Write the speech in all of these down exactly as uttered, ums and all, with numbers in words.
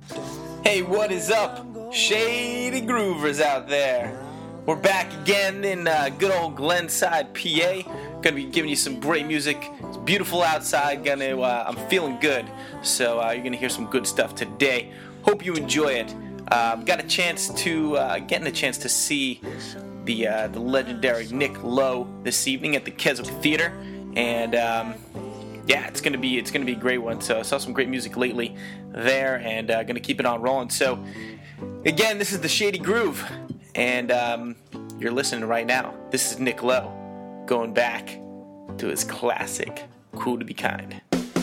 Hey, what is up, Shady Groovers out there? We're back again in uh, good old Glenside, P A. Gonna be giving you some great music. It's beautiful outside. Gonna, uh, I'm feeling good, so uh, you're gonna hear some good stuff today. Hope you enjoy it. Uh, got a chance to, uh, getting a chance to see the uh, the legendary Nick Lowe this evening at the Keswick Theater, and um, yeah, it's gonna be it's gonna be a great one. So I saw some great music lately there, and uh, gonna keep it on rolling. So again, this is the Shady Groove, and um, you're listening right now. This is Nick Lowe going back to his classic "Cool to Be Kind."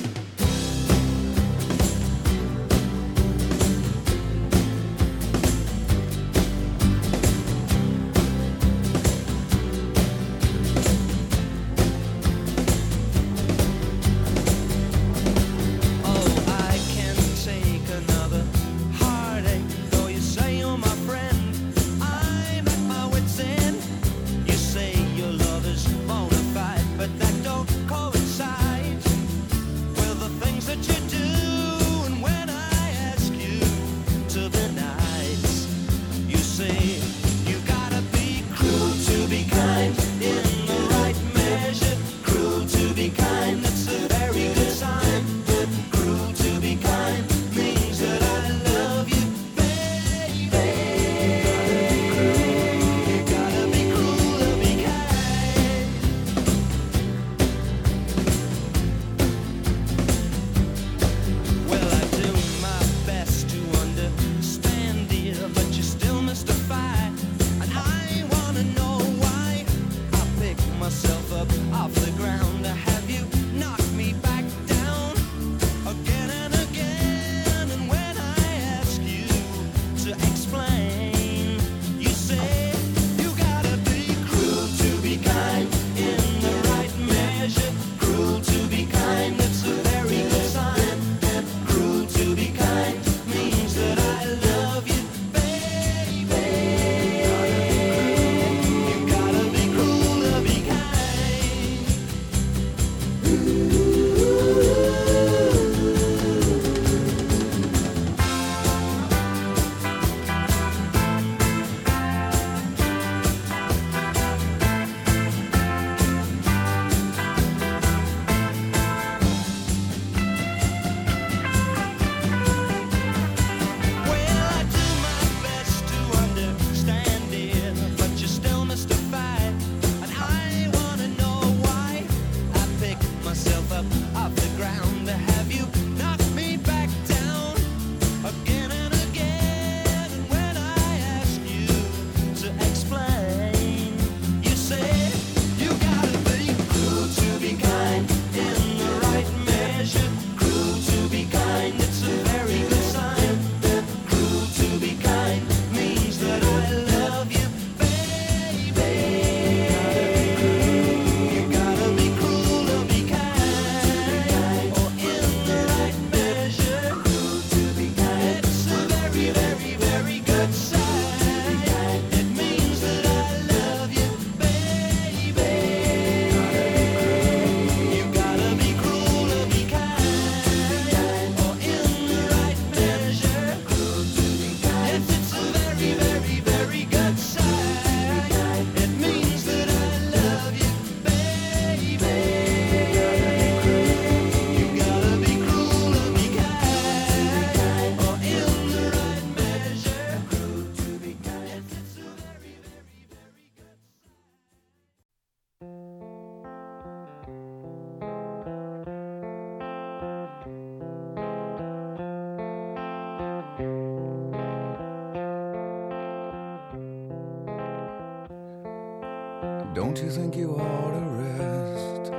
Don't you think you ought to rest?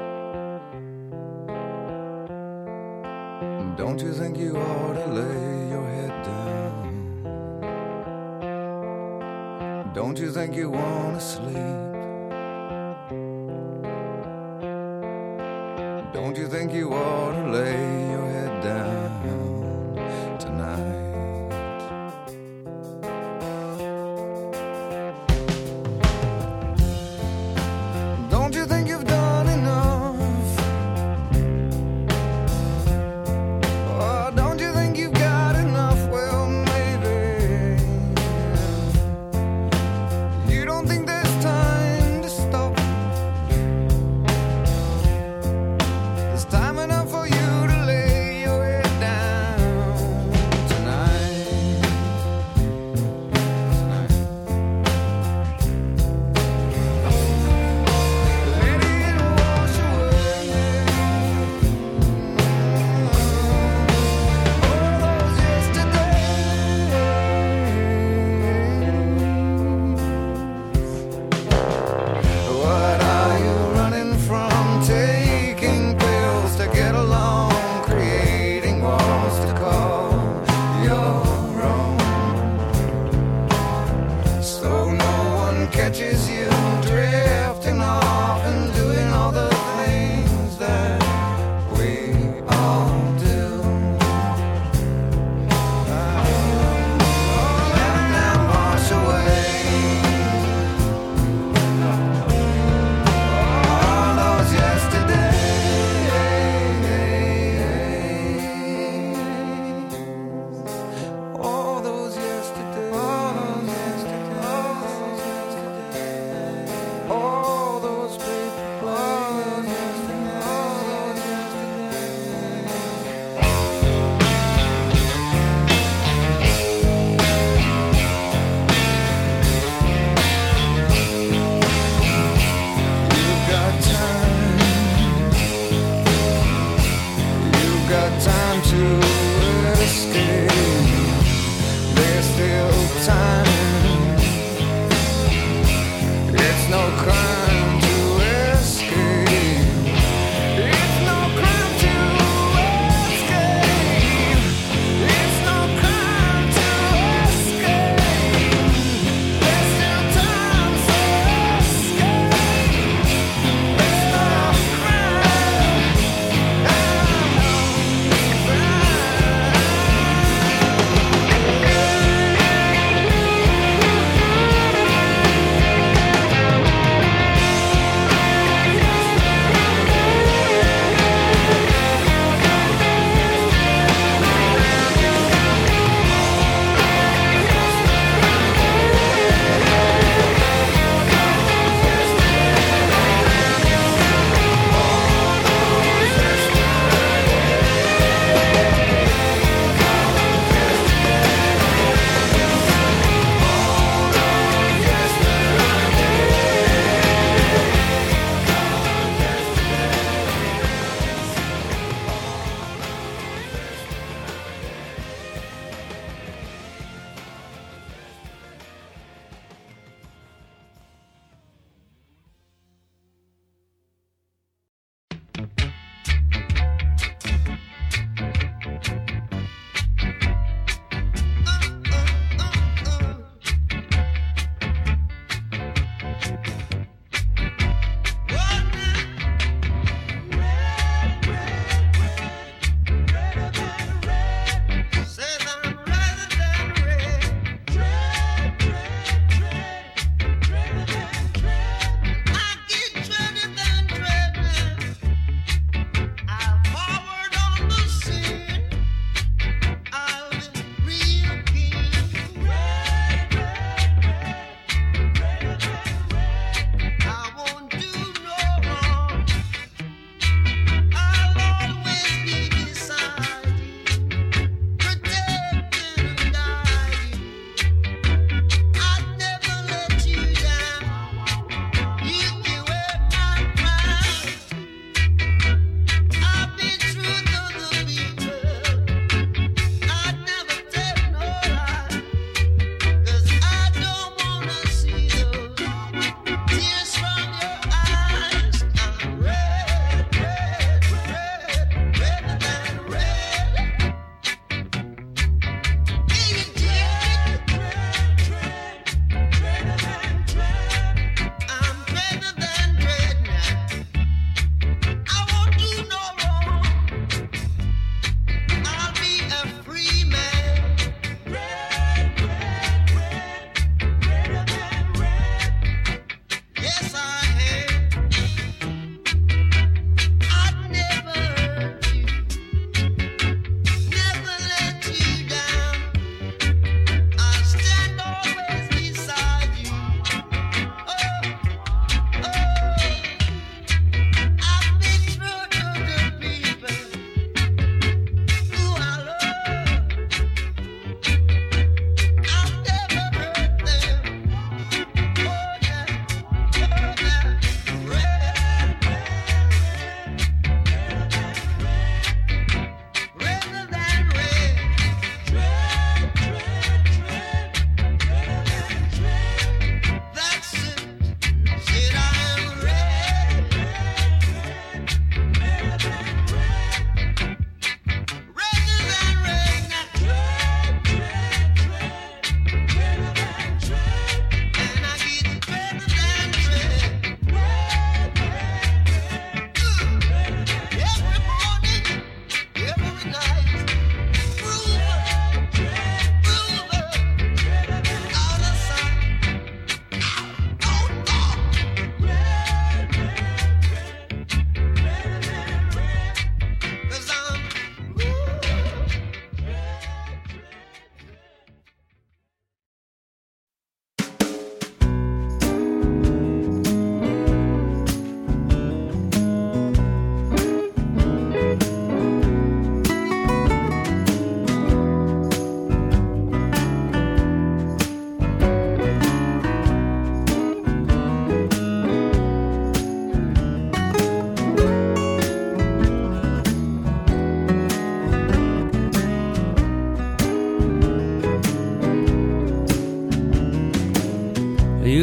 Don't you think you ought to lay your head down? Don't you think you want to sleep? Don't you think you ought to lay your head down tonight? Well, time. It's no crime to escape. It's no crime to escape. It's no crime to escape. There's still time to escape. There's no crime. I know crime.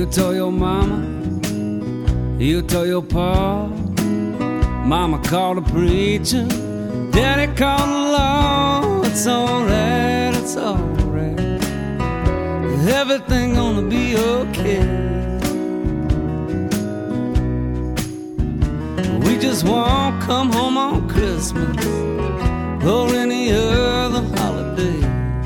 told your mama, you told your pa, mama called the preacher, daddy called the law. It's alright, it's alright, everything gonna be okay. We just won't come home on Christmas or any other holiday.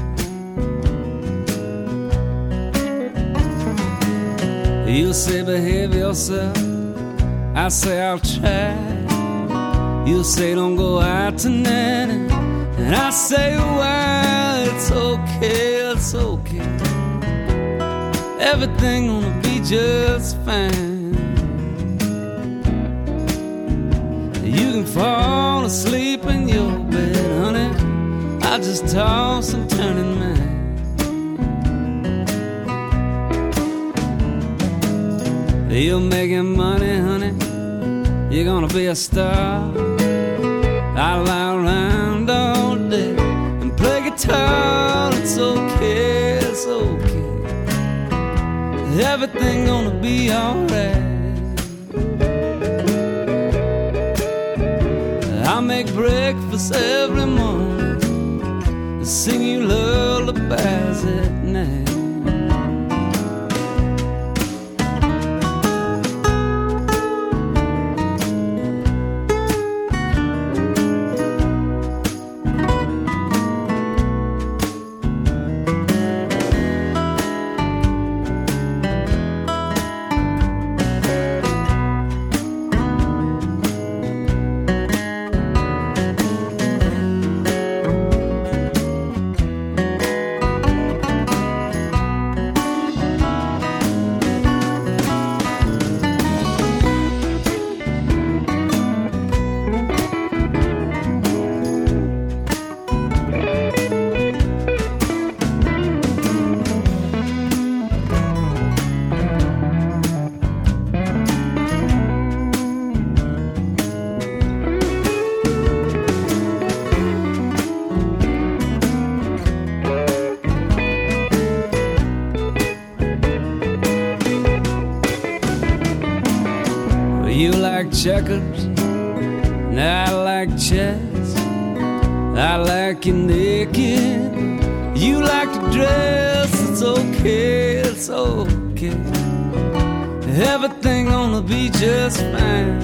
You say behave yourself, I say I'll try. You say don't go out tonight, and I say well, it's okay, it's okay, everything gonna be just fine. You can fall asleep in your bed, honey, I just toss and turn in mine. You're making money, honey, you're gonna be a star. I lie around all day and play guitar. It's okay, it's okay, everything gonna be alright. I make breakfast every morning and sing you lullabies at night. You like checkers, and I like chess. I like you naked, you like to dress. It's okay, it's okay, everything gonna be just fine.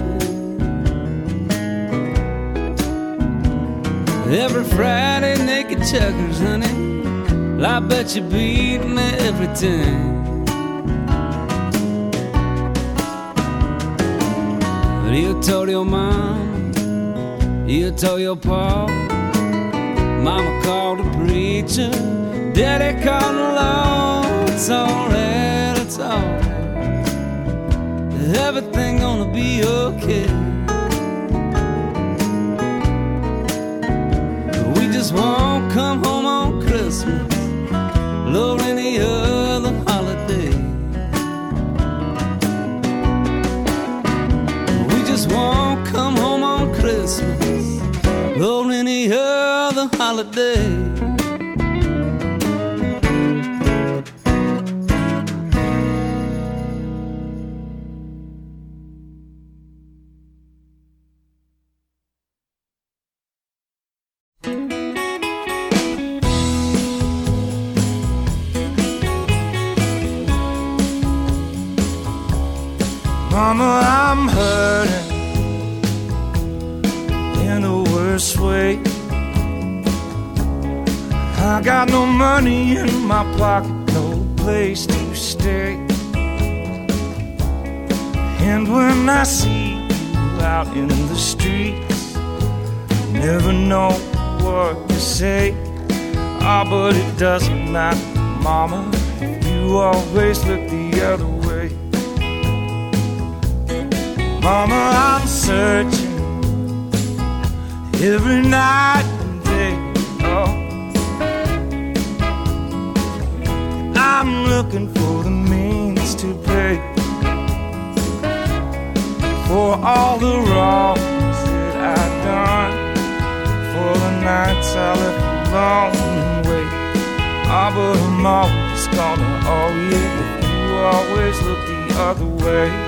Every Friday, naked checkers, honey, I bet you beat me every time. You told your mom, you told your pa, mama called the preacher, daddy called the law. It's alright, it's alright, everything gonna be okay. We just won't come home on Christmas or any other holiday. Won't come home on Christmas or any other holiday. Mama, I'm hurting in the worst way. I got no money in my pocket, no place to stay. And when I see you out in the streets, never know what to say. Ah, oh, but it doesn't matter, Mama, you always look the other way. Mama, I'm searching every night and day. Oh, I'm looking for the means to pay for all the wrongs that I've done, for the nights I left alone and wait. Ah, but I'm always gonna always with you always look the other way.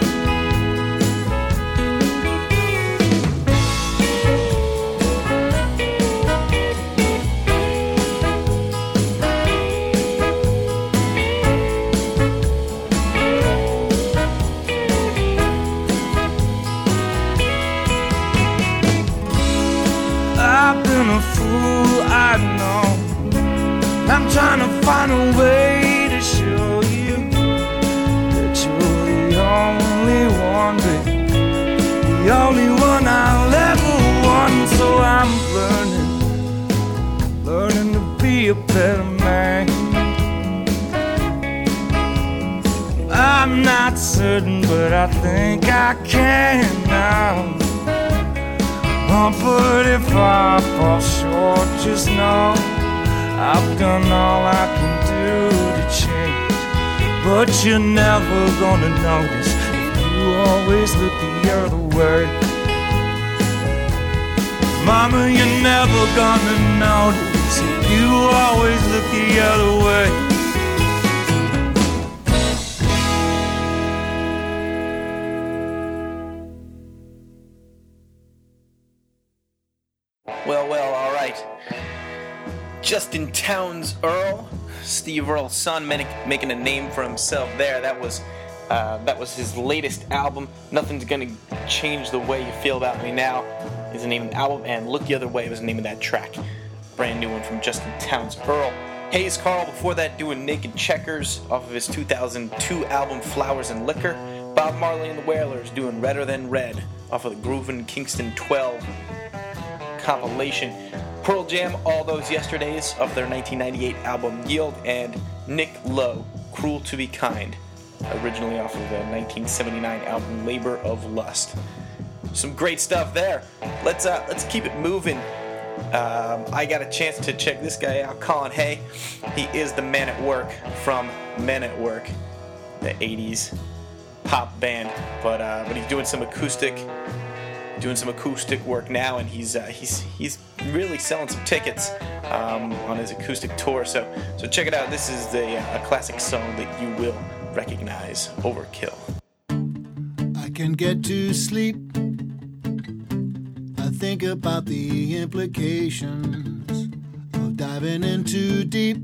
I've been a fool, I know. I'm trying to find a way to show you that you're the only one, babe, the only one I'll ever want. So I'm learning, learning to be a better man. I'm not certain, but I think I can now. Oh, but if I fall short, just know I've done all I can do to change. But you're never gonna notice if you always look the other way. Mama, you're never gonna notice if you always look the other way. Well, well, all right. Justin Townes Earl, Steve Earle's son, making a name for himself there. That was uh, that was his latest album. Nothing's Gonna Change the Way You Feel About Me Now is the name of the album, and Look the Other Way was the name of that track. Brand new one from Justin Townes Earl. Hayes Carll before that doing Naked Checkers off of his two thousand two album Flowers and Liquor. Bob Marley and the Wailers doing Redder Than Red off of the Groovin' Kingston twelve compilation. Pearl Jam, All Those Yesterdays of their nineteen ninety-eight album Yield, and Nick Lowe, Cruel to Be Kind, originally off of the nineteen seventy-nine album Labor of Lust. Some great stuff there. Let's uh, let's keep it moving. Um, I got a chance to check this guy out, Colin Hay. He is the Man at Work from Men at Work, the eighties pop band, but uh, but he's doing some acoustic. Doing some acoustic work now, and he's uh, he's he's really selling some tickets um, on his acoustic tour. So so check it out. This is the uh, a classic song that you will recognize, Overkill. I can get to sleep. I think about the implications of diving in too deep,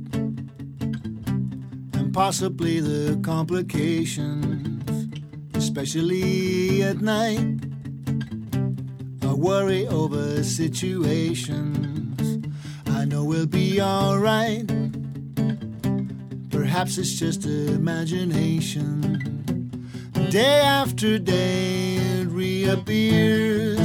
and possibly the complications, especially at night. I worry over situations I know we'll be alright. Perhaps it's just imagination. Day after day it reappears.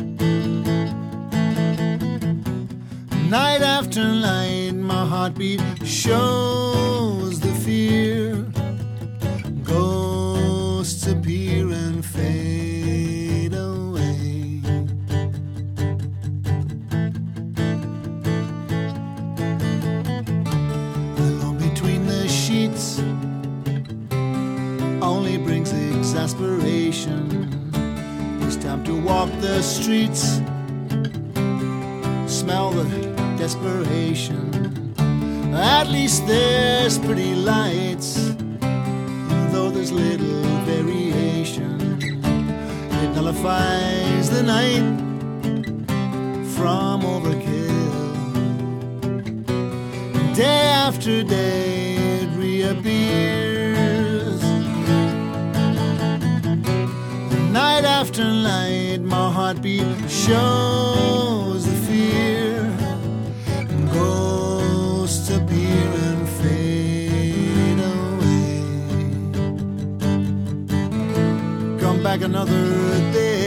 Night after night my heartbeat shows the fear. Ghosts appear and fade away. Only brings exasperation. It's time to walk the streets, smell the desperation. At least there's pretty lights, though there's little variation. It nullifies the night from overkill. Day after day it reappears. Night after night my heartbeat shows the fear. Ghosts appear and fade away. Come back another day.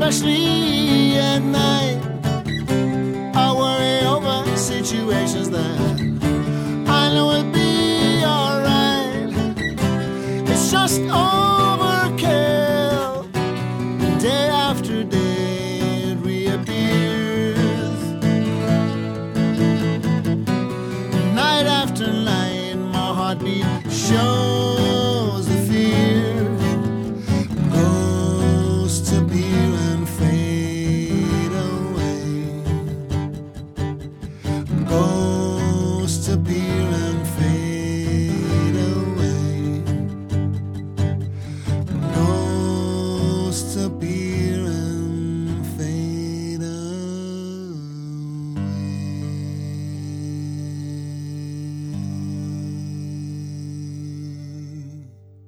especially at night. I worry over situations that I know will be alright. It's just overkill. Day after day it reappears. Night after night my heartbeat shows the fear. Ghosts appear and fade away. Ghosts appear and fade away. Ghosts appear and fade away.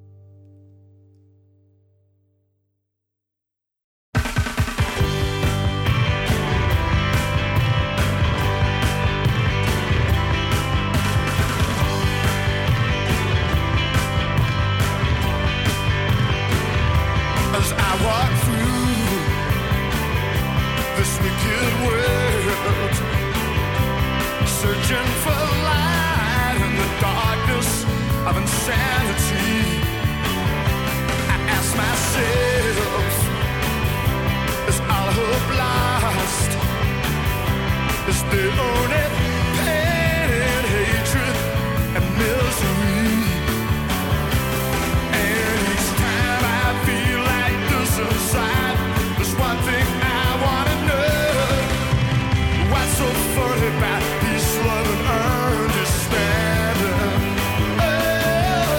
As I walk through this wicked world, searching for light in the darkness of insanity, I ask myself, is all hope lost? Is there only pain and hatred and misery? And each time I feel like this inside, there's one thing I wanna know. What's so funny about peace, love, and understanding? Oh,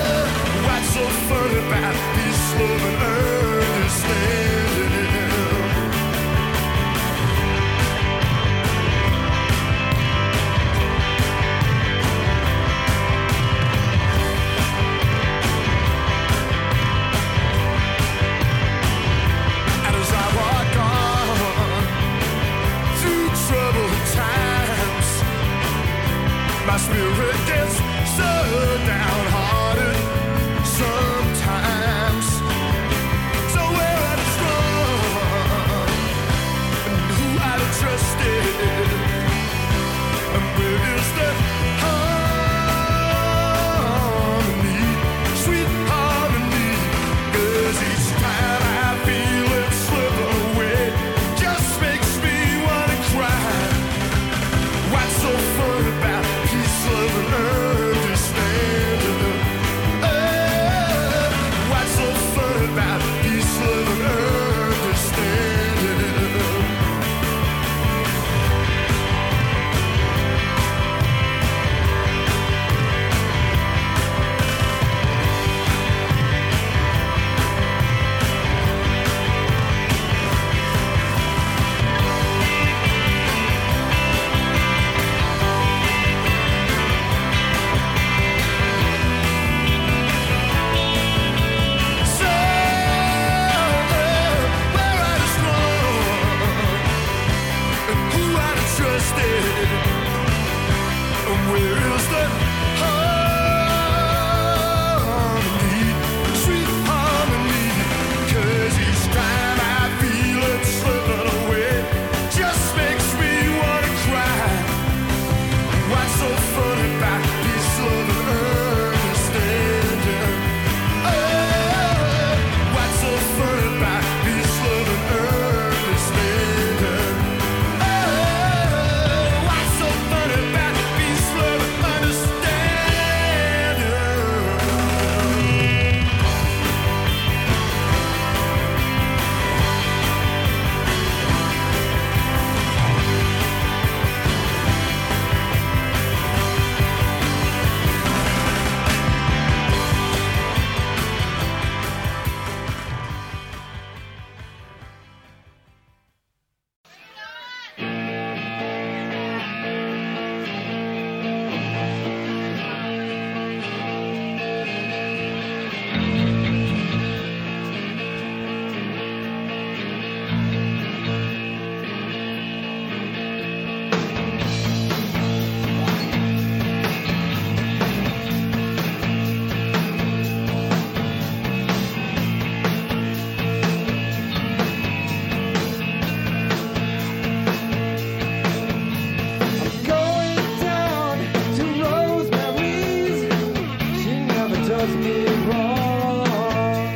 does me wrong,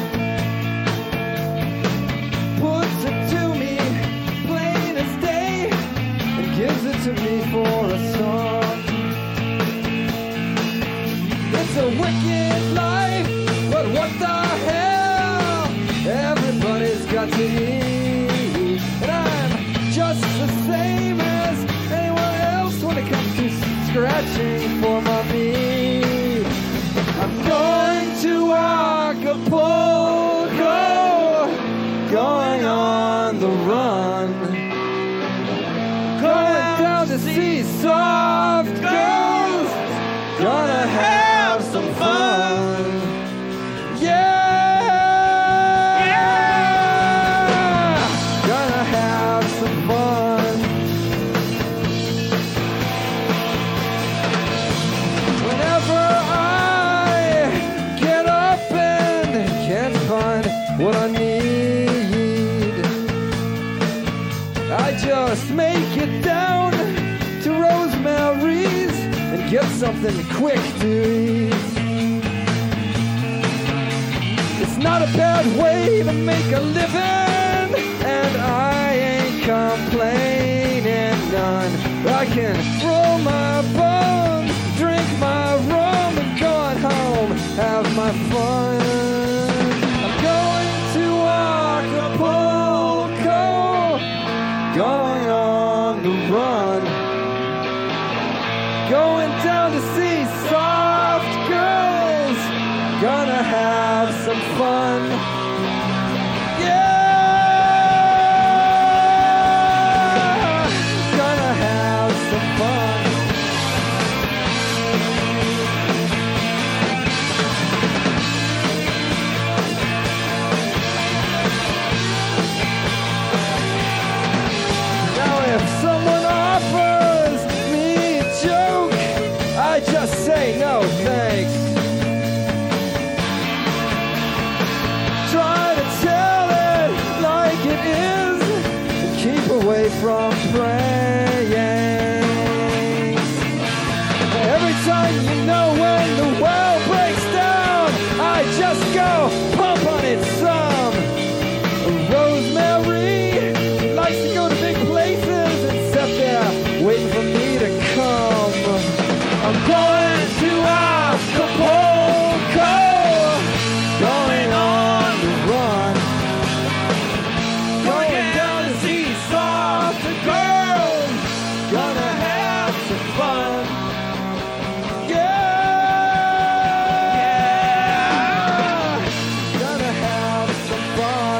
puts it to me plain as day, and gives it to me for a song. It's a wicked life, but what the hell? Everybody's got to eat, and I'm just the same as anyone else when it comes to scratching for my meat. I'm going to Acapulco, going on the run, going down to see soft girls, gonna have some fun. Yeah! Gonna have some fun. Whenever I get up and can't find what I need, I just make it down to Rosemary's and get something quick to eat. It's not a bad way to make a living, and I ain't complaining none. I can roll my bones, drink my rum, and go on home, have my fun. I'm going to Acapulco, going on the run, going down to see soft girls, gonna have some fun. Yeah! Gonna have some fun. Now if someone offers me a joke, I just say no thanks. Try to tell it like it is and keep away from praying. Every time you know when the well breaks down, I just go pump on it some. Rosemary likes to go to big places and sit there waiting for me to come. I'm going to Acapulco, going on the run, going down to see soft girls, gonna have some fun. Yeah, gonna have some fun.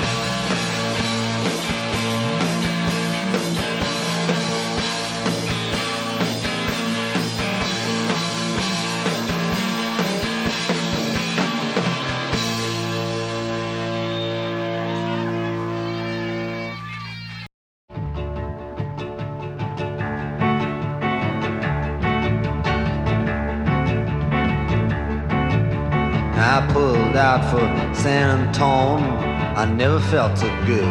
I pulled out for San Antone, I never felt so good.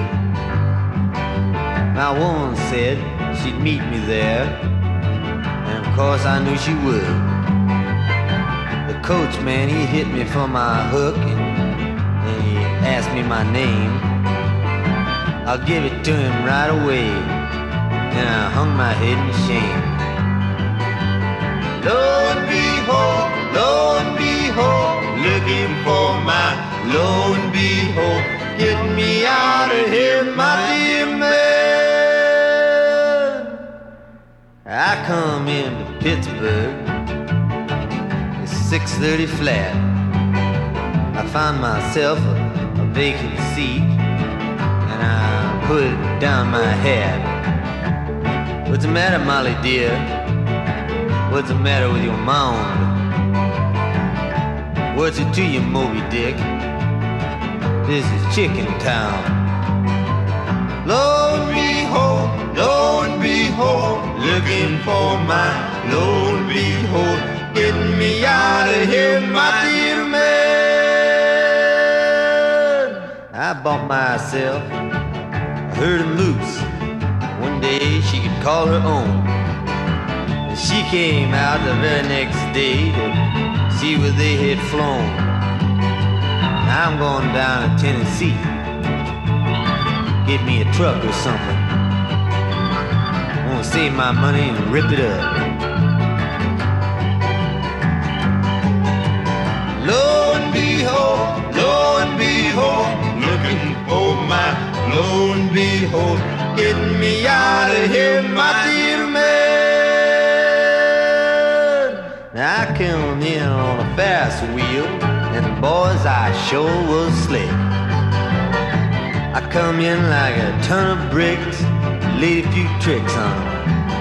My woman said she'd meet me there, and of course I knew she would. The coachman, he hit me for my hook, and, and he asked me my name. I'll give it to him right away, and I hung my head in shame. Lo and behold, lo and behold, looking for my lo and behold, get me out of here, my dear man. I come into Pittsburgh, it's six thirty flat. I found myself a, a vacant seat, and I put it down my hat. What's the matter, Molly dear? What's the matter with your mound? What's it to you, Moby Dick? This is Chicken Town. Lo and behold, lo and behold, looking for my lo and behold, getting me out of here, my dear man. I bought myself a herd of moose. One day she could call her own. She came out the very next day to see where they had flown. I'm going down to Tennessee. Get me a truck or something. I want to save my money and rip it up. Lo and behold, lo and behold, looking for my lo and behold, getting me out of here, my dear man. Now I come in on a fast wheel, and the boys, I sure was slick. I come in like a ton of bricks, laid a few tricks on them.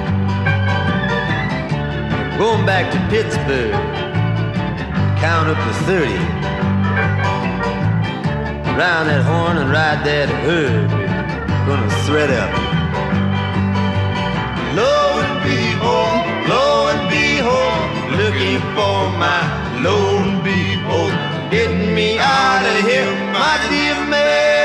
Going back to Pittsburgh, count up to thirty. Round that horn and ride that herd, gonna thread up. Lo and behold, lo and behold, looking for my lo and behold, getting me out of here, my dear man.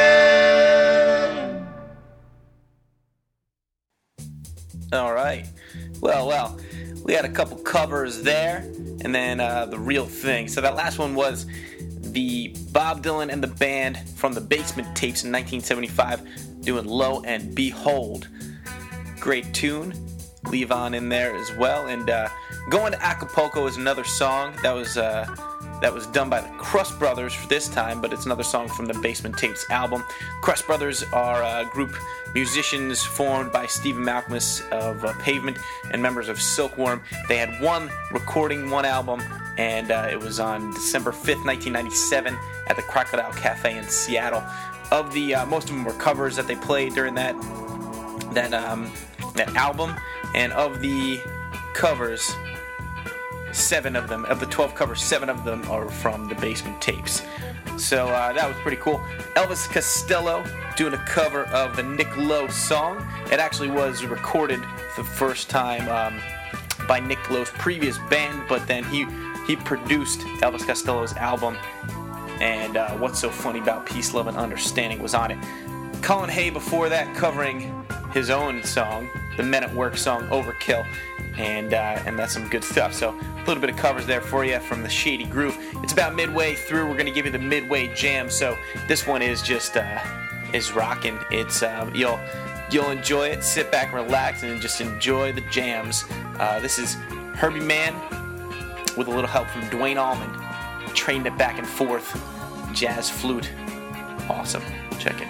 All right. Well, well, we had a couple covers there, and then uh, the real thing. So that last one was the Bob Dylan and the band from the Basement Tapes in nineteen seventy-five doing Lo and Behold. Great tune. Leave on in there as well. And uh, Going to Acapulco is another song that was uh, that was done by the Crust Brothers for this time, but it's another song from the Basement Tapes album. Crust Brothers are a group musicians formed by Stephen Malkmus of uh, Pavement and members of Silkworm. They had one recording, one album, and uh, it was on December fifth, nineteen ninety-seven at the Crocodile Cafe in Seattle. Of the uh, most of them were covers that they played during that that um, that album, and of the covers, seven of them, of the twelve covers, seven of them are from the Basement Tapes. So uh, that was pretty cool. Elvis Costello doing a cover of the Nick Lowe song. It actually was recorded the first time um, by Nick Lowe's previous band, but then he he produced Elvis Costello's album, and uh, What's So Funny About Peace, Love, and Understanding was on it. Colin Hay before that covering his own song, the Men at Work song Overkill, and uh, and that's some good stuff. So a little bit of covers there for you from the Shady Groove. It's about midway through. We're going to give you the midway jam. So this one is just uh, is rocking. It's uh, you'll you'll enjoy it. Sit back, relax, and just enjoy the jams. Uh, this is Herbie Mann with a little help from Dwayne Allman. Trained it back and forth. Jazz flute. Awesome. Check it.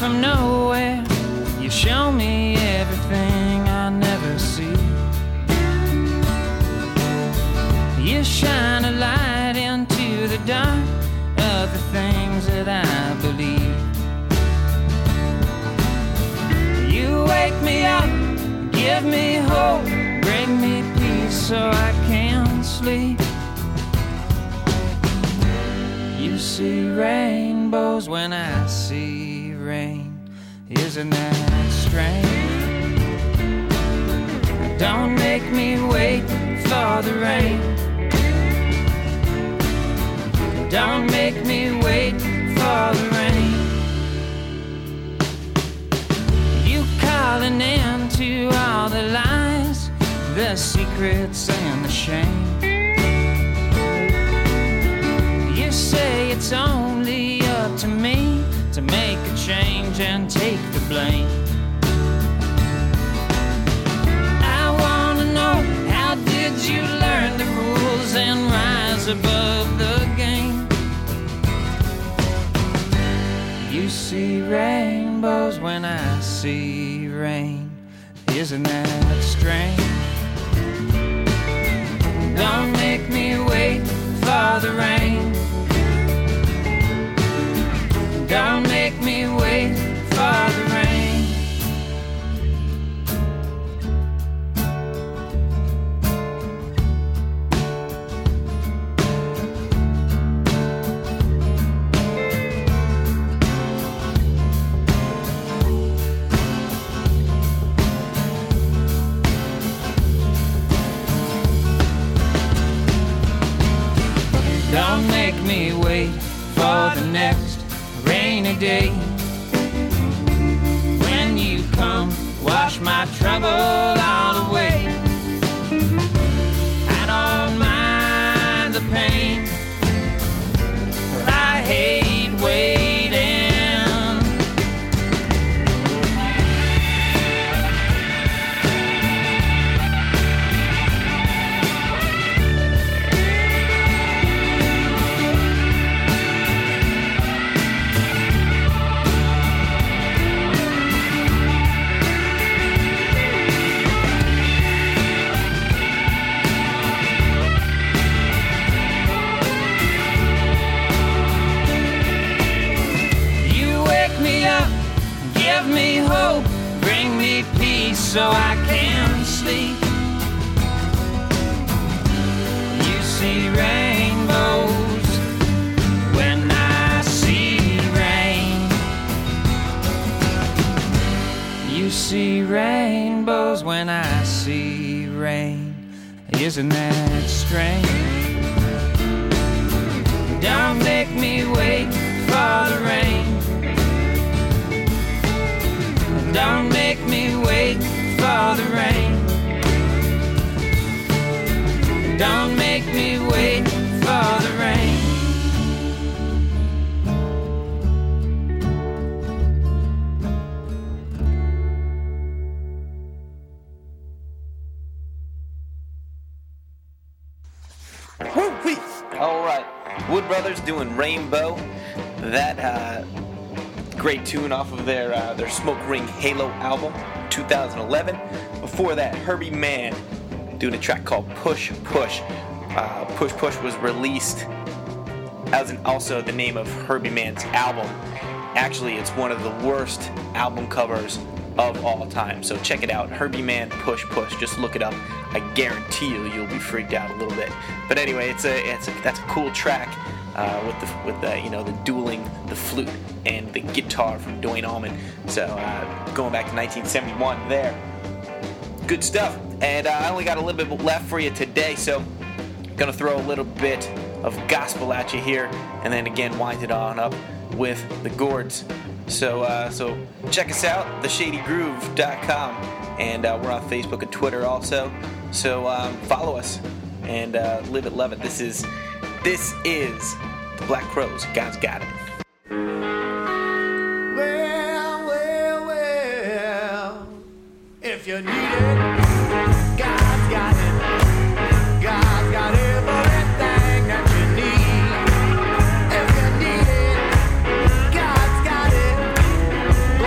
from nowhere. You show me everything I never see. You shine a light into the dark of the things that I believe. You wake me up, give me hope, bring me peace so I can sleep. You see rainbows when I see rain. Isn't that strange? Don't make me wait for the rain. Don't make me wait for the rain. You calling in to all the lies, the secrets and the shame. You say it's only up to me to make a change and take the blame. I wanna know, how did you learn the rules and rise above the game? You see rainbows when I see rain. Isn't that strange? Don't make me wait for the rain. Don't make me wait for the rain. Don't make me wait for the next rainy day. When you come, wash my trouble all away. I don't mind the pain, but I hate waiting. Give me hope, bring me peace so I can sleep. You see rainbows when I see rain. You see rainbows when I see rain. Isn't that strange? Don't make me wait for the rain. Don't make me wait for the rain. Don't make me wait for the rain. Woo-wee. All right, Wood Brothers doing Rainbow. That uh, great tune off of their uh, their Smoke Ring Halo album, two thousand eleven. Before that, Herbie Mann doing a track called Push Push. Uh, Push Push was released as an, also the name of Herbie Mann's album. Actually, it's one of the worst album covers of all time. So check it out, Herbie Mann Push Push. Just look it up. I guarantee you, you'll be freaked out a little bit. But anyway, it's a it's a, that's a cool track. Uh, with the with the you know the dueling the flute and the guitar from Duane Allman. So uh, going back to nineteen seventy-one there. Good stuff. And uh, I only got a little bit left for you today, so I'm gonna throw a little bit of gospel at you here, and then again wind it on up with the Gourds. So uh, so check us out, the shady groove dot com, and uh, we're on Facebook and Twitter also. So um, follow us and uh, live it, love it. This is. This is the Black Crowes. God's got it. Well, well, well, if you need it, God's got it. God's got everything that you need. If you need it, God's got it.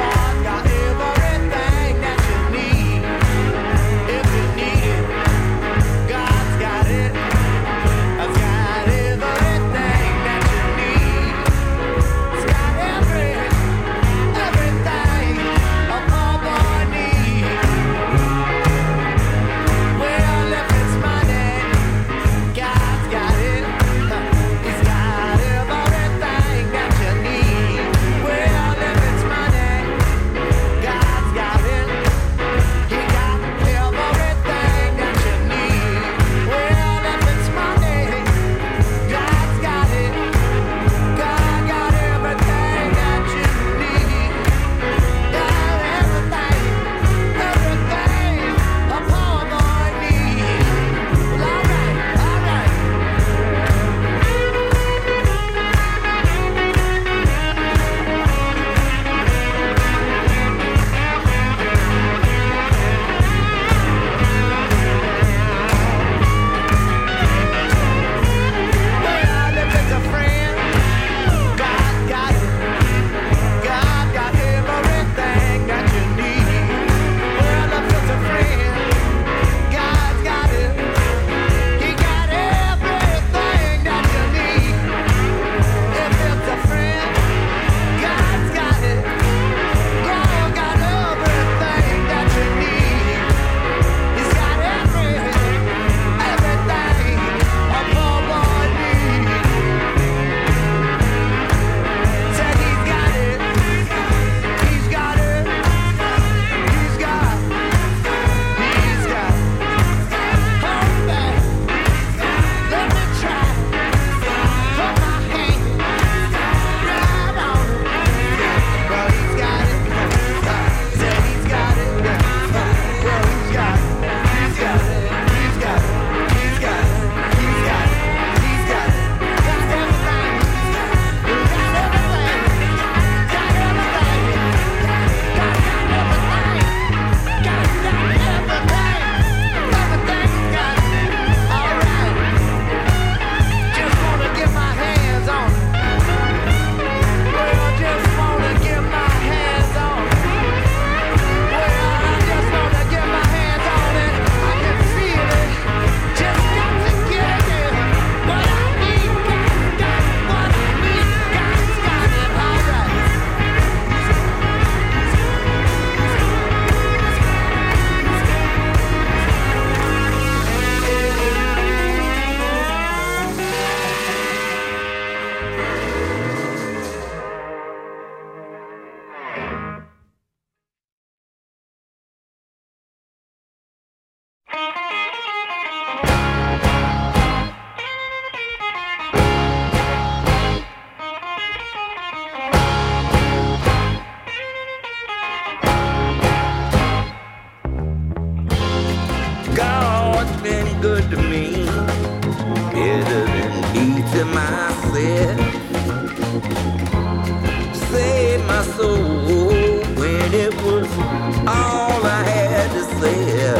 was all I had to say.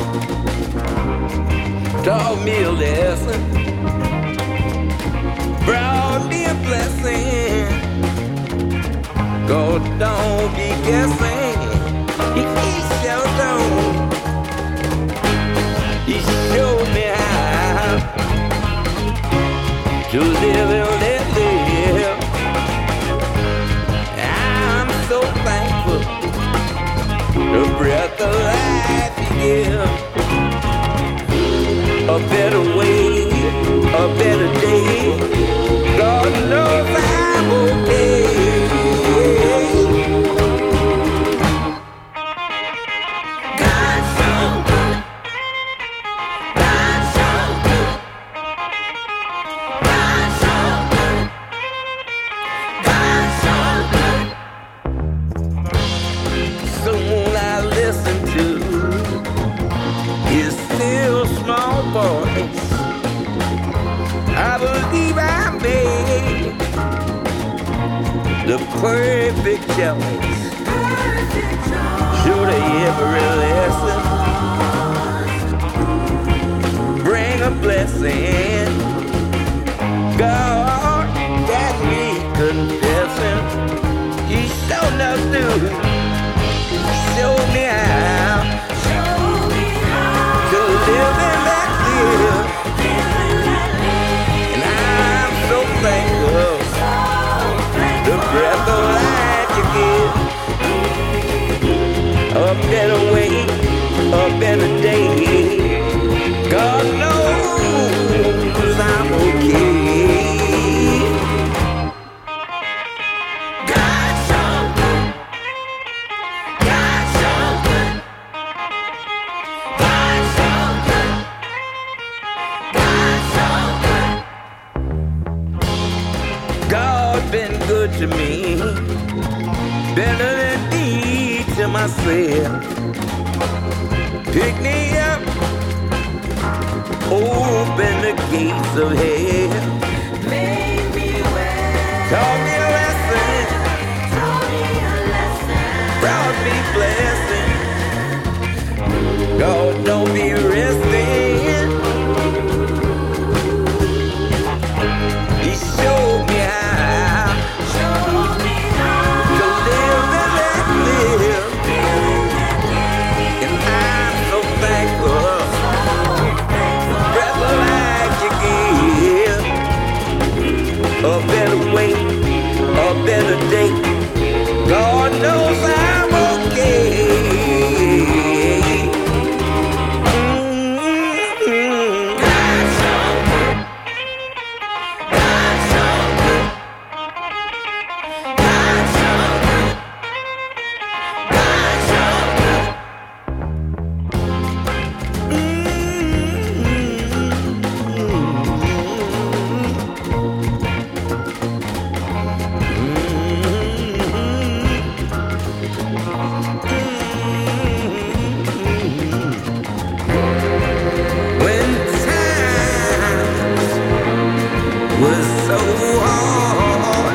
Taught me a lesson, brought me a blessing. Go, don't be guessing. He sure don't. He showed me how to live and let live. I'm so thankful the breath of life you give. A better way, a better day. God knows I'm okay. God's so good. God's so good. God's so good. God's so good. Someone I listen to is still small voice. I believe I made the perfect choice. Should every lesson bring a blessing? God got me confessing. He showed enough to show me how to live and let live. And I'm so thankful the breath of life you give. A better way, a better day. God knows I'm okay. God's so good. God's so good. God's so good. God's so good. God's been good to me, better than me to myself. Pick me up, open the gates of hell. Made me well. Taught me a lesson. Taught me a lesson. Brought me blessing. God, don't be resting. He showed me how. Showed me how to live and let live. And I'm so thankful. Breath of life you give. A better way, a better day. God knows I'm okay. Mm-hmm. God's so good. God's so good. God's so good. God's so good. When times was so hard,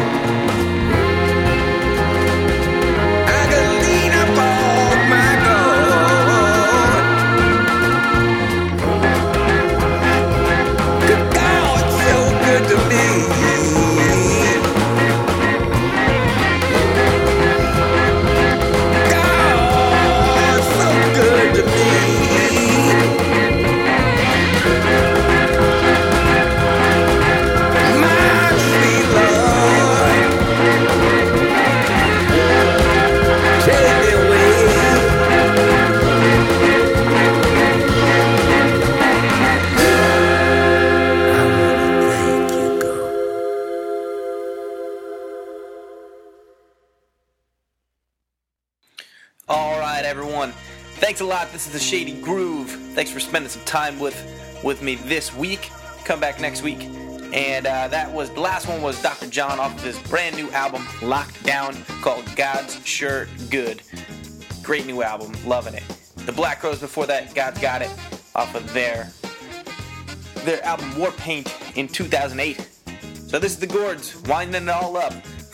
I could lean upon my God. God's so good to me. God's so good to me. My sweet Lord, take me away. I wanna thank you, God. All right, everyone. Thanks a lot. This is the Shady Groove. Thanks for spending some time with with me this week. Come back next week. And uh, that was the last one was Doctor John off of his brand new album Locked Down called God's Sure Good. Great new album, loving it. The Black Crowes before that, God's Got It, off of their their album War Paint in two thousand eight. So this is the Gourds winding it all up